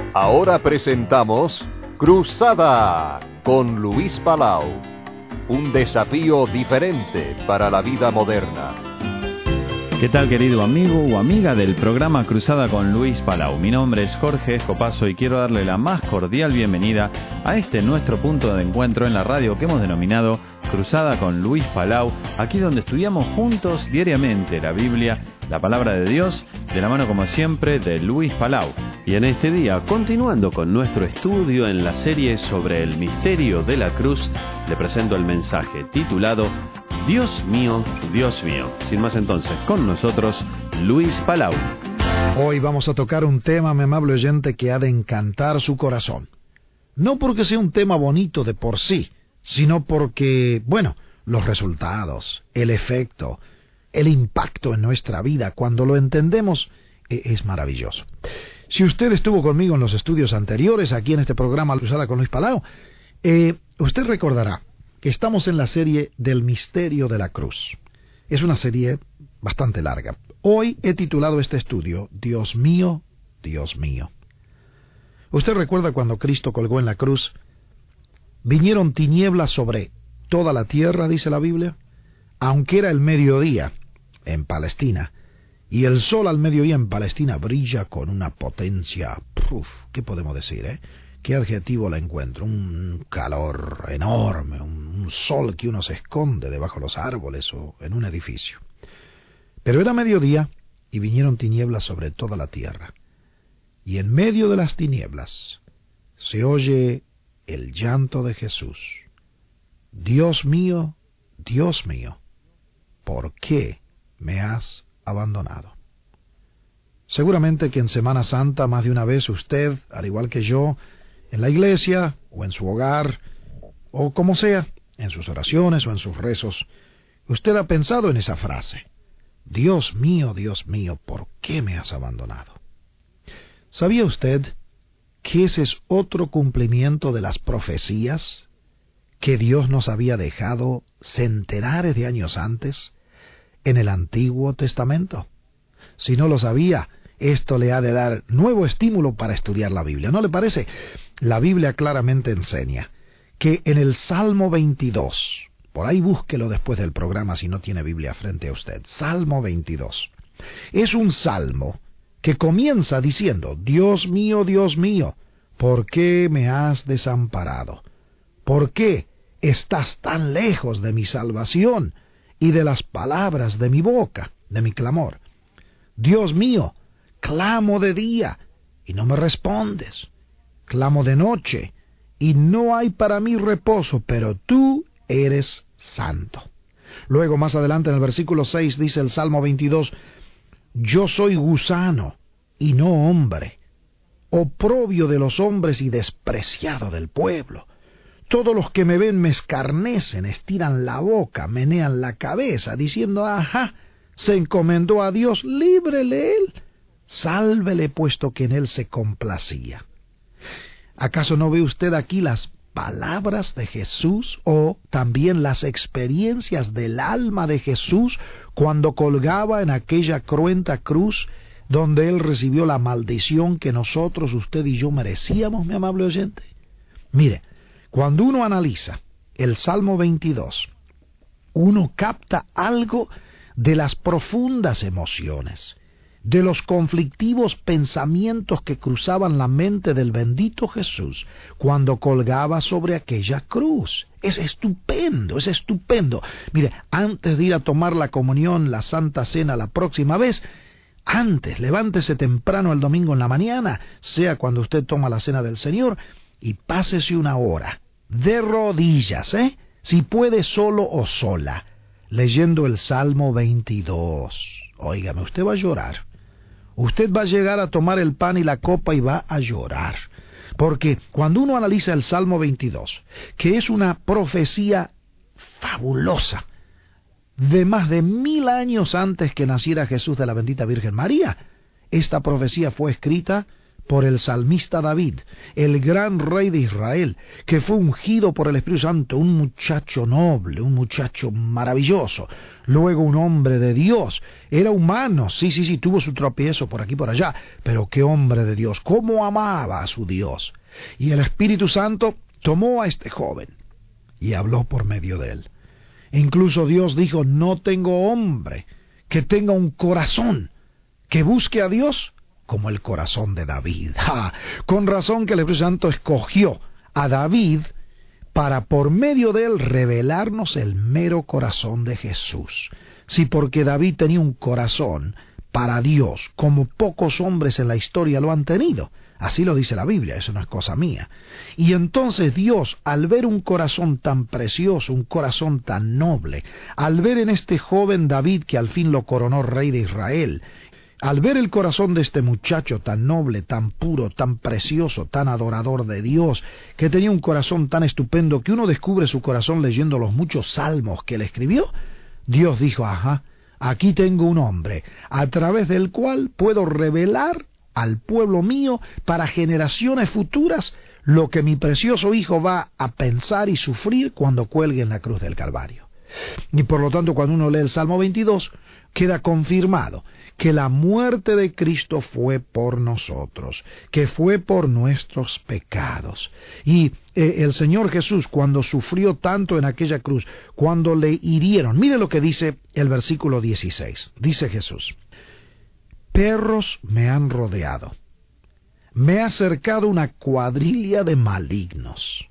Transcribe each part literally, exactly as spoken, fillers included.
Ahora presentamos Cruzada con Luis Palau. Un desafío diferente para la vida moderna. ¿Qué tal, querido amigo o amiga del programa Cruzada con Luis Palau? Mi nombre es Jorge Escopazo y quiero darle la más cordial bienvenida a este nuestro punto de encuentro en la radio que hemos denominado Cruzada con Luis Palau, aquí donde estudiamos juntos diariamente la Biblia, la palabra de Dios, de la mano como siempre de Luis Palau. Y en este día, continuando con nuestro estudio en la serie sobre el misterio de la cruz, le presento el mensaje titulado Dios mío, Dios mío. Sin más entonces, con nosotros, Luis Palau. Hoy vamos a tocar un tema, mi amable oyente, que ha de encantar su corazón. No porque sea un tema bonito de por sí, sino porque, bueno, los resultados, el efecto, el impacto en nuestra vida, cuando lo entendemos, es maravilloso. Si usted estuvo conmigo en los estudios anteriores, aquí en este programa Cruzada con Luis Palau, eh, usted recordará que estamos en la serie del misterio de la cruz. Es una serie bastante larga. Hoy he titulado este estudio, Dios mío, Dios mío. ¿Usted recuerda cuando Cristo colgó en la cruz? Vinieron tinieblas sobre toda la tierra, dice la Biblia, aunque era el mediodía en Palestina, y el sol al mediodía en Palestina brilla con una potencia, uf, ¿qué podemos decir, eh? ¿Qué adjetivo la encuentro? Un calor enorme, un sol que uno se esconde debajo de los árboles o en un edificio. Pero era mediodía y vinieron tinieblas sobre toda la tierra. Y en medio de las tinieblas se oye el llanto de Jesús. Dios mío, Dios mío, ¿por qué me has abandonado? Seguramente que en Semana Santa más de una vez usted, al igual que yo, en la iglesia o en su hogar, o como sea, en sus oraciones o en sus rezos, usted ha pensado en esa frase. Dios mío, Dios mío, ¿por qué me has abandonado? ¿Sabía usted que ese es otro cumplimiento de las profecías que Dios nos había dejado centenares de años antes en el Antiguo Testamento? Si no lo sabía, esto le ha de dar nuevo estímulo para estudiar la Biblia, ¿no le parece? La Biblia claramente enseña que en el Salmo veintidós, por ahí búsquelo después del programa si no tiene Biblia frente a usted, Salmo veintidós, es un salmo que comienza diciendo, Dios mío, Dios mío, ¿por qué me has desamparado? ¿Por qué estás tan lejos de mi salvación y de las palabras de mi boca, de mi clamor? Dios mío, clamo de día y no me respondes. Clamo de noche y no hay para mí reposo, pero tú eres santo. Luego, más adelante en el versículo seis, dice el Salmo veintidós, yo soy gusano y no hombre, oprobio de los hombres y despreciado del pueblo. Todos los que me ven me escarnecen, estiran la boca, menean la cabeza, diciendo, ajá, se encomendó a Dios, líbrele él, sálvele puesto que en él se complacía. ¿Acaso no ve usted aquí las palabras de Jesús o también las experiencias del alma de Jesús cuando colgaba en aquella cruenta cruz donde él recibió la maldición que nosotros, usted y yo merecíamos, mi amable oyente? Mire, cuando uno analiza el Salmo veintidós, uno capta algo de las profundas emociones, de los conflictivos pensamientos que cruzaban la mente del bendito Jesús cuando colgaba sobre aquella cruz. Es estupendo, es estupendo. Mire, antes de ir a tomar la comunión, la Santa Cena la próxima vez, antes, levántese temprano el domingo en la mañana, sea cuando usted toma la Cena del Señor, y pásese una hora, de rodillas, ¿eh? Si puede solo o sola, leyendo el Salmo veintidós. Óigame, usted va a llorar. Usted va a llegar a tomar el pan y la copa y va a llorar. Porque cuando uno analiza el Salmo veintidós, que es una profecía fabulosa, de más de mil años antes que naciera Jesús de la bendita Virgen María, esta profecía fue escrita por el salmista David, el gran rey de Israel, que fue ungido por el Espíritu Santo, un muchacho noble, un muchacho maravilloso, luego un hombre de Dios. Era humano, sí, sí, sí, tuvo su tropiezo por aquí y por allá, pero qué hombre de Dios, cómo amaba a su Dios. Y el Espíritu Santo tomó a este joven y habló por medio de él. Incluso Dios dijo, no tengo hombre que tenga un corazón que busque a Dios como el corazón de David. ¡Ja! Con razón que el Espíritu Santo escogió a David para por medio de él revelarnos el mero corazón de Jesús. Sí, porque David tenía un corazón para Dios, como pocos hombres en la historia lo han tenido. Así lo dice la Biblia, eso no es cosa mía. Y entonces Dios, al ver un corazón tan precioso, un corazón tan noble, al ver en este joven David que al fin lo coronó rey de Israel, al ver el corazón de este muchacho tan noble, tan puro, tan precioso, tan adorador de Dios, que tenía un corazón tan estupendo que uno descubre su corazón leyendo los muchos salmos que él escribió, Dios dijo, ajá, aquí tengo un hombre, a través del cual puedo revelar al pueblo mío para generaciones futuras lo que mi precioso hijo va a pensar y sufrir cuando cuelgue en la cruz del Calvario. Y por lo tanto, cuando uno lee el Salmo veintidós, queda confirmado que la muerte de Cristo fue por nosotros, que fue por nuestros pecados. Y eh, el Señor Jesús, cuando sufrió tanto en aquella cruz, cuando le hirieron, mire lo que dice el versículo dieciséis, dice Jesús, perros me han rodeado, me ha acercado una cuadrilla de malignos,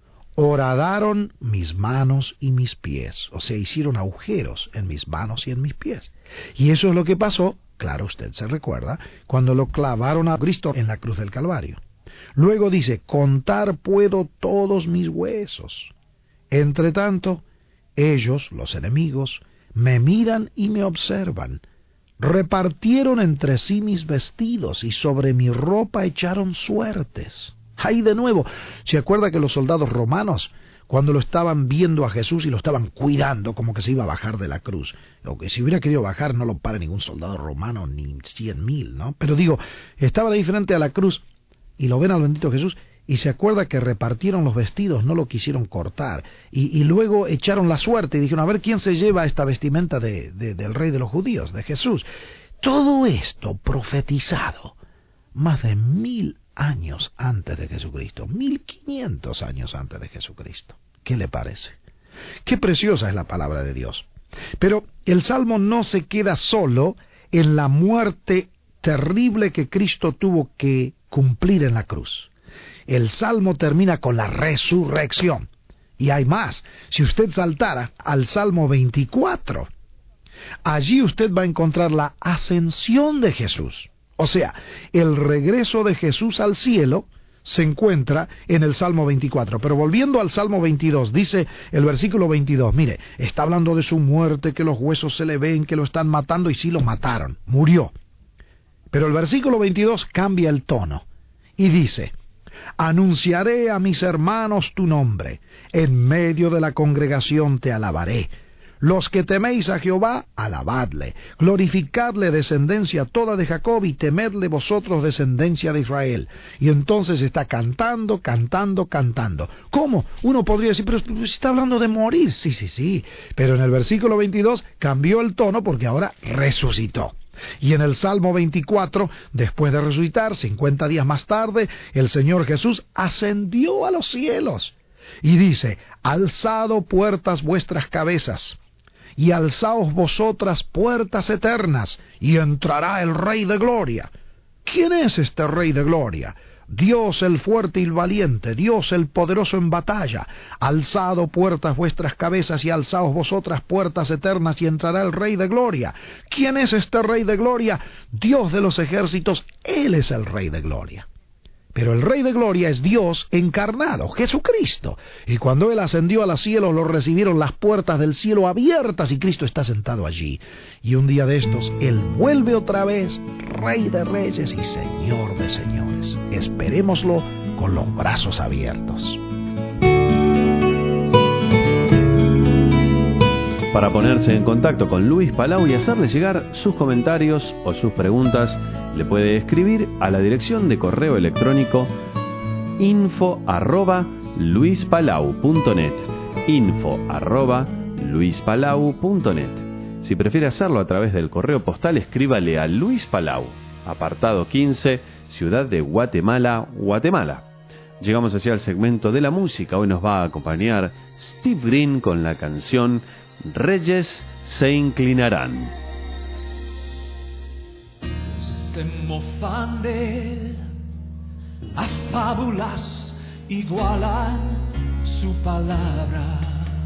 horadaron mis manos y mis pies, o sea, hicieron agujeros en mis manos y en mis pies. Y eso es lo que pasó, claro, usted se recuerda, cuando lo clavaron a Cristo en la cruz del Calvario. Luego dice, contar puedo todos mis huesos. Entre tanto, ellos, los enemigos, me miran y me observan. Repartieron entre sí mis vestidos y sobre mi ropa echaron suertes. Ahí de nuevo, ¿se acuerda que los soldados romanos, cuando lo estaban viendo a Jesús y lo estaban cuidando como que se iba a bajar de la cruz, o que si hubiera querido bajar no lo para ningún soldado romano ni cien mil, ¿no? Pero digo, estaban ahí frente a la cruz y lo ven al bendito Jesús y se acuerda que repartieron los vestidos, no lo quisieron cortar y, y luego echaron la suerte y dijeron, a ver quién se lleva esta vestimenta de, de, del rey de los judíos, de Jesús. Todo esto profetizado más de mil años antes de Jesucristo, mil quinientos años antes de Jesucristo. ¿Qué le parece? Qué preciosa es la palabra de Dios. Pero el Salmo no se queda solo en la muerte terrible que Cristo tuvo que cumplir en la cruz. El Salmo termina con la resurrección. Y hay más. Si usted saltara al Salmo veinticuatro, allí usted va a encontrar la ascensión de Jesús. O sea, el regreso de Jesús al cielo se encuentra en el Salmo veinticuatro. Pero volviendo al Salmo veintidós, dice el versículo veintidós, mire, está hablando de su muerte, que los huesos se le ven, que lo están matando, y sí lo mataron, murió. Pero el versículo veintidós cambia el tono y dice, anunciaré a mis hermanos tu nombre, en medio de la congregación te alabaré. Los que teméis a Jehová, alabadle, glorificadle descendencia toda de Jacob y temedle vosotros descendencia de Israel. Y entonces está cantando, cantando, cantando. ¿Cómo? Uno podría decir, pero está hablando de morir. Sí, sí, sí. Pero en el versículo veintidós cambió el tono porque ahora resucitó. Y en el Salmo veinticuatro, después de resucitar, cincuenta días más tarde, el Señor Jesús ascendió a los cielos. Y dice, alzado puertas vuestras cabezas, y alzaos vosotras puertas eternas, y entrará el Rey de Gloria. ¿Quién es este Rey de Gloria? Dios el fuerte y el valiente, Dios el poderoso en batalla. Alzado puertas vuestras cabezas y alzaos vosotras puertas eternas, y entrará el Rey de Gloria. ¿Quién es este Rey de Gloria? Dios de los ejércitos, Él es el Rey de Gloria. Pero el Rey de Gloria es Dios encarnado, Jesucristo. Y cuando Él ascendió a los cielos, lo recibieron las puertas del cielo abiertas y Cristo está sentado allí. Y un día de estos, Él vuelve otra vez, Rey de reyes y Señor de señores. Esperémoslo con los brazos abiertos. Para ponerse en contacto con Luis Palau y hacerle llegar sus comentarios o sus preguntas, Le puede escribir a la dirección de correo electrónico info arroba luispalau.net, info arroba luispalau.net. Si prefiere hacerlo a través del correo postal, escríbale a Luis Palau, apartado quince, Ciudad de Guatemala, Guatemala. Llegamos hacia el segmento de la música. Hoy nos va a acompañar Steve Green con la canción Reyes se inclinarán. Se mofan de él, a fábulas igualan su palabra.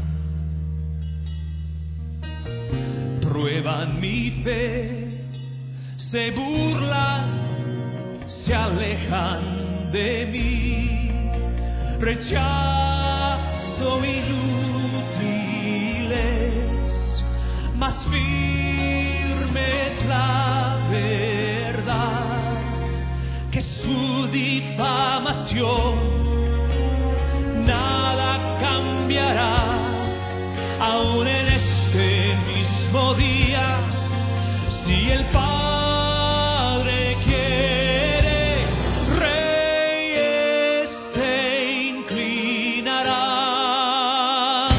Prueban mi fe, se burlan, se alejan de mí. Rechazo inútiles, más firme es la verdad que su difamación. Nada cambiará, aún en este mismo día, si el Padre quiere, reyes se inclinarán,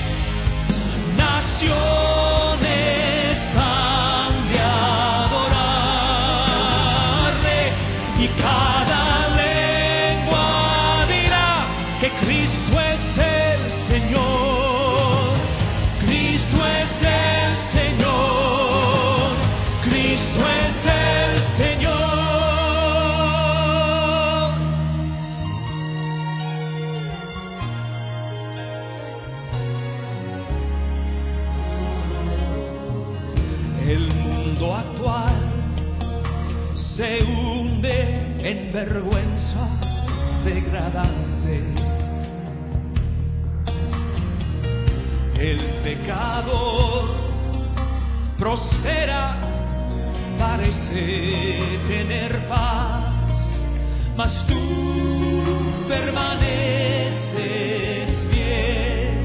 naciones han de adorarle, y cada lengua dirá que Cristo es el Señor. Se hunde en vergüenza degradante. El pecador prospera, parece tener paz, mas tú permaneces fiel.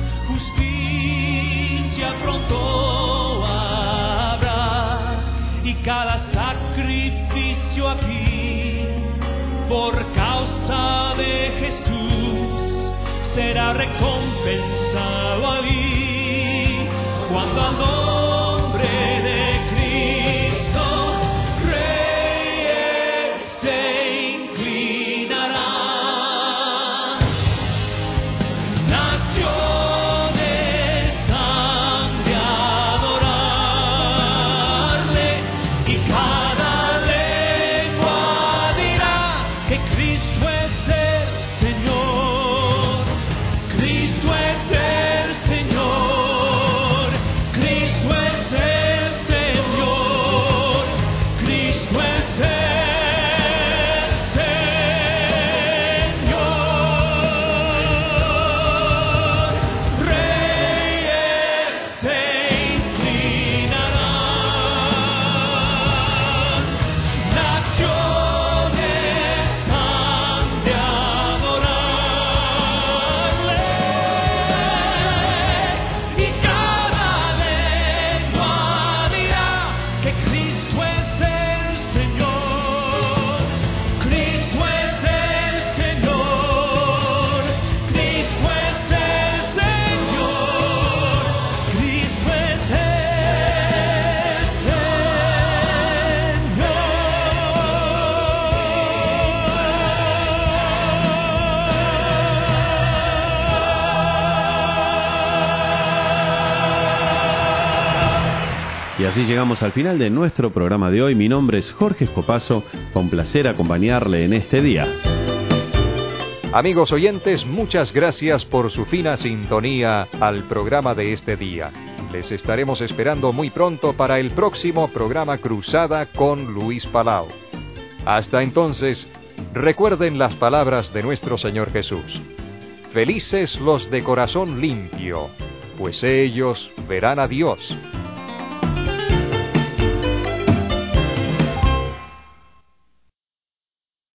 Justicia pronto habrá, y cada sacrificio aquí por causa de Jesús será recompensado allí, cuando al nombre de Cristo reyes se inclinarán, naciones han de adorarle, y cada lengua dirá que Cristo es el Señor. Cristo es el Señor. Cristo es el Señor. Cristo es el Señor. Reyes se inclinarán, naciones han de adorarle, y cada lengua dirá que Cristo es el Señor. Cristo es el Señor. Cristo es el Señor. Cristo es Y así llegamos al final de nuestro programa de hoy. Mi nombre es Jorge Escopazo. Fue un placer acompañarle en este día. Amigos oyentes, muchas gracias por su fina sintonía al programa de este día. Les estaremos esperando muy pronto para el próximo programa Cruzada con Luis Palau. Hasta entonces, recuerden las palabras de nuestro Señor Jesús. Felices los de corazón limpio, pues ellos verán a Dios.